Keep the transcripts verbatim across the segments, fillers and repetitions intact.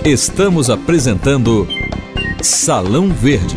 Estamos apresentando Salão Verde.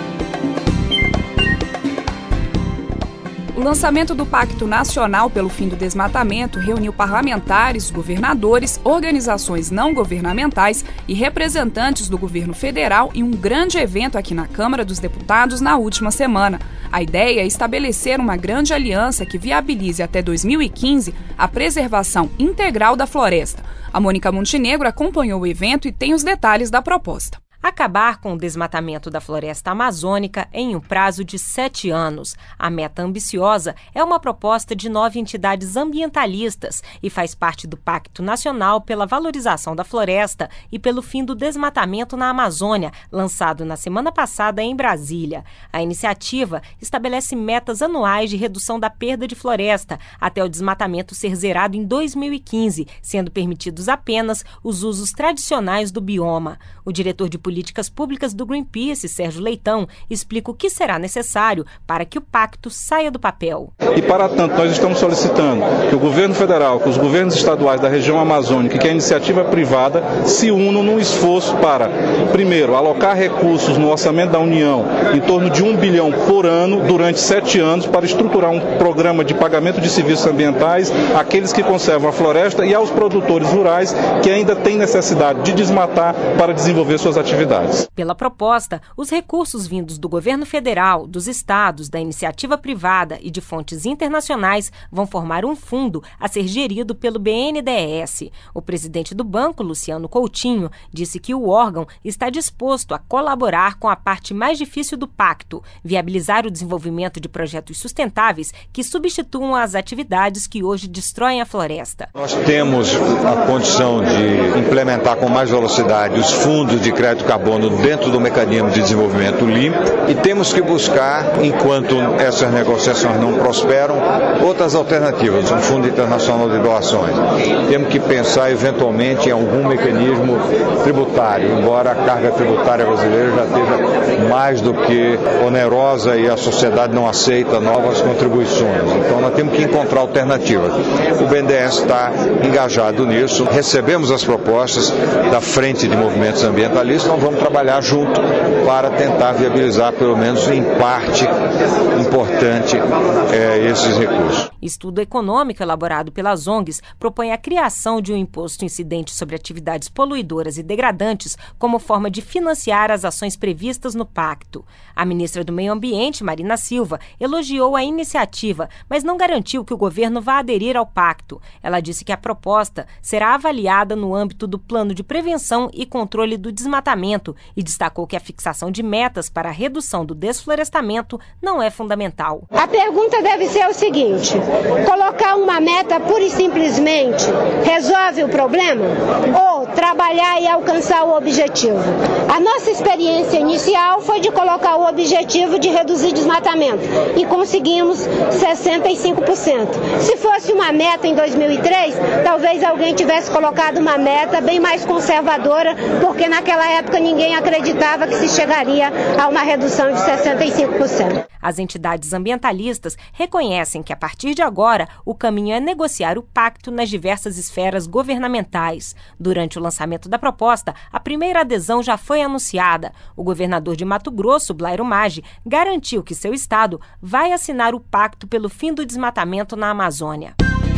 O lançamento do Pacto Nacional pelo Fim do Desmatamento reuniu parlamentares, governadores, organizações não governamentais e representantes do governo federal em um grande evento aqui na Câmara dos Deputados na última semana. A ideia é estabelecer uma grande aliança que viabilize até dois mil e quinze a preservação integral da floresta. A Mônica Montenegro acompanhou o evento e tem os detalhes da proposta. Acabar com o desmatamento da floresta amazônica em um prazo de sete anos. A meta ambiciosa é uma proposta de nove entidades ambientalistas e faz parte do Pacto Nacional pela Valorização da Floresta e pelo Fim do Desmatamento na Amazônia, lançado na semana passada em Brasília. A iniciativa estabelece metas anuais de redução da perda de floresta até o desmatamento ser zerado em dois mil e quinze, sendo permitidos apenas os usos tradicionais do bioma. O diretor de Políticas Públicas do Greenpeace, Sérgio Leitão, explica o que será necessário para que o pacto saia do papel. E para tanto, nós estamos solicitando que o governo federal, que os governos estaduais da região amazônica e que a iniciativa privada se unam num esforço para, primeiro, alocar recursos no orçamento da União em torno de um bilhão por ano durante sete anos para estruturar um programa de pagamento de serviços ambientais àqueles que conservam a floresta e aos produtores rurais que ainda têm necessidade de desmatar para desenvolver suas atividades. Pela proposta, os recursos vindos do governo federal, dos estados, da iniciativa privada e de fontes internacionais vão formar um fundo a ser gerido pelo B N D E S. O presidente do banco, Luciano Coutinho, disse que o órgão está disposto a colaborar com a parte mais difícil do pacto, viabilizar o desenvolvimento de projetos sustentáveis que substituam as atividades que hoje destroem a floresta. Nós temos a condição de implementar com mais velocidade os fundos de crédito carbono dentro do mecanismo de desenvolvimento limpo e temos que buscar, enquanto essas negociações não prosperam, outras alternativas, um fundo internacional de doações. Temos que pensar eventualmente em algum mecanismo tributário, embora a carga tributária brasileira já esteja mais do que onerosa e a sociedade não aceita novas contribuições. Então nós temos que encontrar alternativas. O B N D E S está engajado nisso, recebemos as propostas da Frente de Movimentos Ambientalistas, nós vamos trabalhar junto para tentar viabilizar, pelo menos em parte importante, é, esses recursos. Estudo econômico elaborado pelas O N Gs propõe a criação de um imposto incidente sobre atividades poluidoras e degradantes como forma de financiar as ações previstas no pacto. A ministra do Meio Ambiente, Marina Silva, elogiou a iniciativa, mas não garantiu que o governo vá aderir ao pacto. Ela disse que a proposta será avaliada no âmbito do Plano de Prevenção e Controle do Desmatamento e destacou que a fixação de metas para a redução do desflorestamento não é fundamental. A pergunta deve ser o seguinte: colocar uma meta pura e simplesmente resolve o problema? Ou trabalhar e alcançar o objetivo? A nossa experiência inicial foi de colocar o objetivo de reduzir desmatamento e conseguimos sessenta e cinco por cento. Se fosse uma meta em dois mil e três, talvez alguém tivesse colocado uma meta bem mais conservadora, porque naquela época ninguém acreditava que se chegaria a uma redução de sessenta e cinco por cento. As entidades ambientalistas reconhecem que, a partir de agora, o caminho é negociar o pacto nas diversas esferas governamentais. Durante o lançamento da proposta, a primeira adesão já foi anunciada. O governador de Mato Grosso, Blairo Maggi, garantiu que seu estado vai assinar o pacto pelo fim do desmatamento na Amazônia.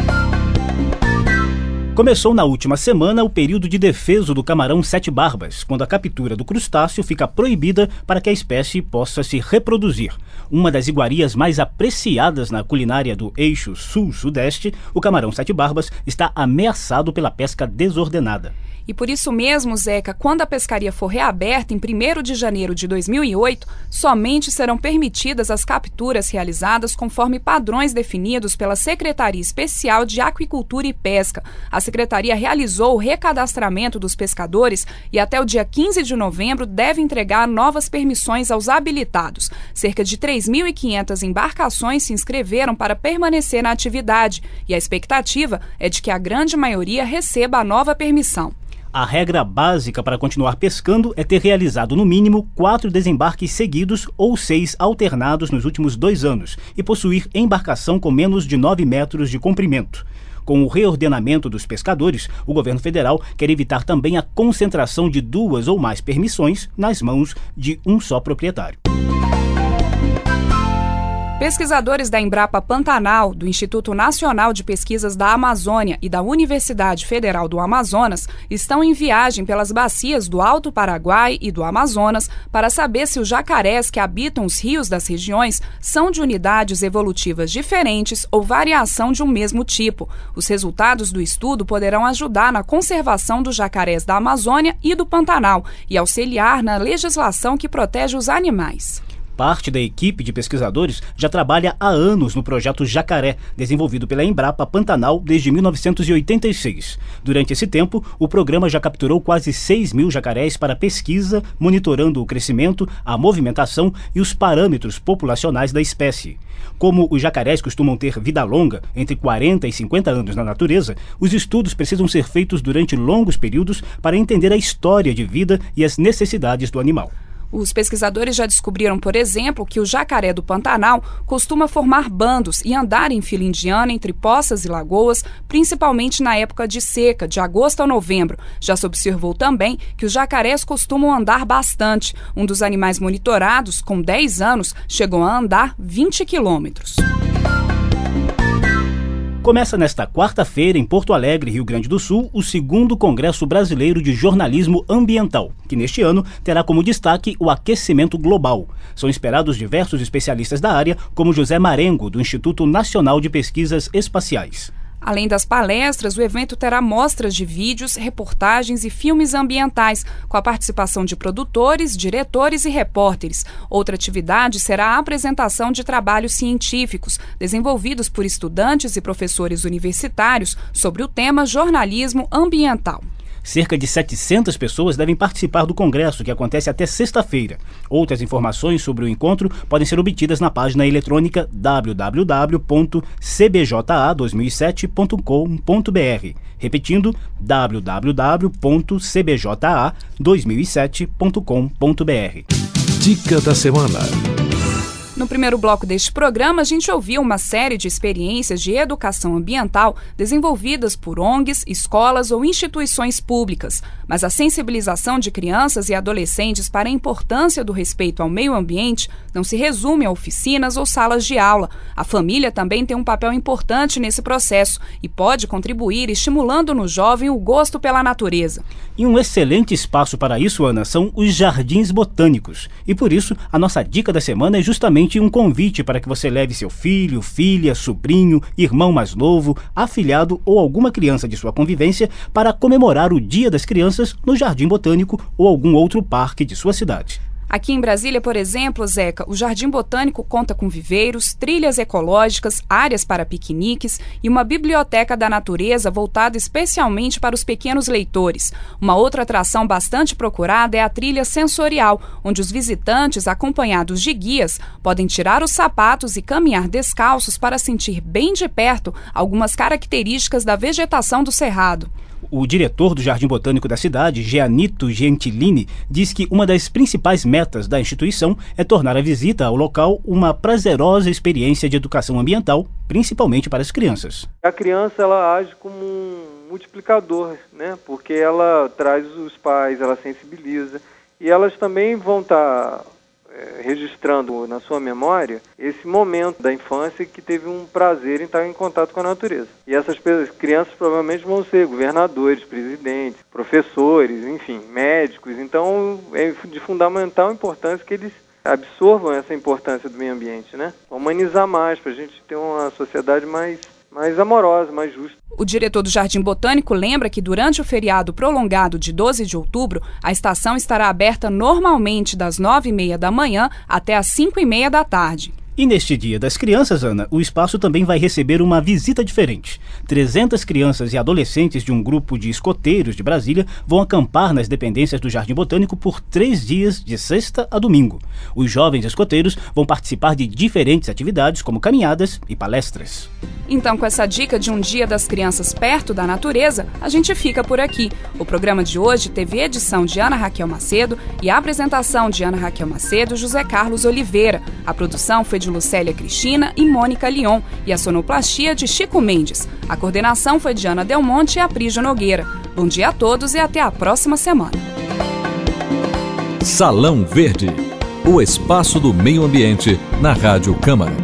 Começou na última semana o período de defeso do camarão sete barbas, quando a captura do crustáceo fica proibida para que a espécie possa se reproduzir. Uma das iguarias mais apreciadas na culinária do eixo sul-sudeste, o camarão sete barbas está ameaçado pela pesca desordenada. E por isso mesmo, Zeca, quando a pescaria for reaberta em primeiro de janeiro de dois mil e oito, somente serão permitidas as capturas realizadas conforme padrões definidos pela Secretaria Especial de Aquicultura e Pesca. A Secretaria realizou o recadastramento dos pescadores e até o dia quinze de novembro deve entregar novas permissões aos habilitados. Cerca de três mil e quinhentas embarcações se inscreveram para permanecer na atividade e a expectativa é de que a grande maioria receba a nova permissão. A regra básica para continuar pescando é ter realizado no mínimo quatro desembarques seguidos ou seis alternados nos últimos dois anos e possuir embarcação com menos de nove metros de comprimento. Com o reordenamento dos pescadores, o governo federal quer evitar também a concentração de duas ou mais permissões nas mãos de um só proprietário. Pesquisadores da Embrapa Pantanal, do Instituto Nacional de Pesquisas da Amazônia e da Universidade Federal do Amazonas estão em viagem pelas bacias do Alto Paraguai e do Amazonas para saber se os jacarés que habitam os rios das regiões são de unidades evolutivas diferentes ou variação de um mesmo tipo. Os resultados do estudo poderão ajudar na conservação dos jacarés da Amazônia e do Pantanal e auxiliar na legislação que protege os animais. Parte da equipe de pesquisadores já trabalha há anos no projeto Jacaré, desenvolvido pela Embrapa Pantanal desde mil novecentos e oitenta e seis. Durante esse tempo, o programa já capturou quase seis mil jacarés para pesquisa, monitorando o crescimento, a movimentação e os parâmetros populacionais da espécie. Como os jacarés costumam ter vida longa, entre quarenta e cinquenta anos na natureza, os estudos precisam ser feitos durante longos períodos para entender a história de vida e as necessidades do animal. Os pesquisadores já descobriram, por exemplo, que o jacaré do Pantanal costuma formar bandos e andar em fila indiana entre poças e lagoas, principalmente na época de seca, de agosto a novembro. Já se observou também que os jacarés costumam andar bastante. Um dos animais monitorados, com dez anos, chegou a andar vinte quilômetros. Começa nesta quarta-feira, em Porto Alegre, Rio Grande do Sul, o segundo Congresso Brasileiro de Jornalismo Ambiental, que neste ano terá como destaque o aquecimento global. São esperados diversos especialistas da área, como José Marengo, do Instituto Nacional de Pesquisas Espaciais. Além das palestras, o evento terá mostras de vídeos, reportagens e filmes ambientais, com a participação de produtores, diretores e repórteres. Outra atividade será a apresentação de trabalhos científicos, desenvolvidos por estudantes e professores universitários sobre o tema jornalismo ambiental. Cerca de setecentas pessoas devem participar do congresso, que acontece até sexta-feira. Outras informações sobre o encontro podem ser obtidas na página eletrônica w w w ponto c b j a dois mil e sete ponto com ponto b r. Repetindo, w w w ponto c b j a dois mil e sete ponto com ponto b r. Dica da semana. No primeiro bloco deste programa, a gente ouviu uma série de experiências de educação ambiental desenvolvidas por O N Gs, escolas ou instituições públicas. Mas a sensibilização de crianças e adolescentes para a importância do respeito ao meio ambiente não se resume a oficinas ou salas de aula. A família também tem um papel importante nesse processo e pode contribuir estimulando no jovem o gosto pela natureza. E um excelente espaço para isso, Ana, são os jardins botânicos. E por isso, a nossa dica da semana é justamente um convite para que você leve seu filho, filha, sobrinho, irmão mais novo, afilhado ou alguma criança de sua convivência para comemorar o Dia das Crianças no Jardim Botânico ou algum outro parque de sua cidade. Aqui em Brasília, por exemplo, Zeca, o Jardim Botânico conta com viveiros, trilhas ecológicas, áreas para piqueniques e uma biblioteca da natureza voltada especialmente para os pequenos leitores. Uma outra atração bastante procurada é a trilha sensorial, onde os visitantes, acompanhados de guias, podem tirar os sapatos e caminhar descalços para sentir bem de perto algumas características da vegetação do cerrado. O diretor do Jardim Botânico da cidade, Gianito Gentilini, diz que uma das principais metas da instituição é tornar a visita ao local uma prazerosa experiência de educação ambiental, principalmente para as crianças. A criança ela age como um multiplicador, né? Porque ela traz os pais, ela sensibiliza e elas também vão estar é, registrando na sua memória esse momento da infância que teve um prazer em estar em contato com a natureza. E essas crianças provavelmente vão ser governadores, presidentes, professores, enfim, médicos. Então é de fundamental importância que eles absorvam essa importância do meio ambiente, né? Humanizar mais, para a gente ter uma sociedade mais, mais amorosa, mais justa. O diretor do Jardim Botânico lembra que durante o feriado prolongado de doze de outubro, a estação estará aberta normalmente das nove e meia da manhã até as cinco e meia da tarde. E neste Dia das Crianças, Ana, o espaço também vai receber uma visita diferente. trezentas crianças e adolescentes de um grupo de escoteiros de Brasília vão acampar nas dependências do Jardim Botânico por três dias, de sexta a domingo. Os jovens escoteiros vão participar de diferentes atividades, como caminhadas e palestras. Então, com essa dica de um Dia das Crianças perto da natureza, a gente fica por aqui. O programa de hoje teve edição de Ana Raquel Macedo e a apresentação de Ana Raquel Macedo e José Carlos Oliveira. A produção foi de de Lucélia Cristina e Mônica Lyon e a sonoplastia de Chico Mendes. A coordenação foi de Ana Del Monte e Aprígio Nogueira. Bom dia a todos e até a próxima semana. Salão Verde, o espaço do meio ambiente na Rádio Câmara.